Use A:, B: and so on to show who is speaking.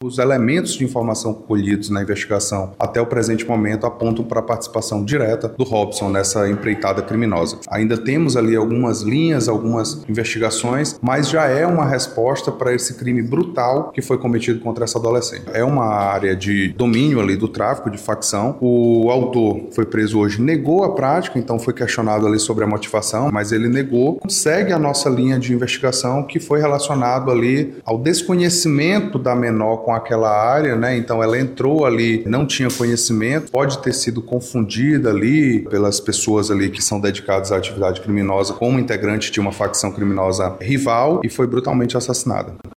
A: Os elementos de informação colhidos na investigação até o presente momento apontam para a participação direta do Robson nessa empreitada criminosa. Ainda temos ali algumas linhas, algumas investigações, mas já é uma resposta para esse crime brutal que foi cometido contra essa adolescente. É uma área de domínio ali do tráfico, de facção. O autor foi preso hoje, negou a prática, então foi questionado ali sobre a motivação, mas ele negou. Segue a nossa linha de investigação que foi relacionado ali ao desconhecimento da menor com aquela área, né? Então ela entrou ali, não tinha conhecimento, pode ter sido confundida ali pelas pessoas ali que são dedicadas à atividade criminosa como integrante de uma facção criminosa rival e foi brutalmente assassinada.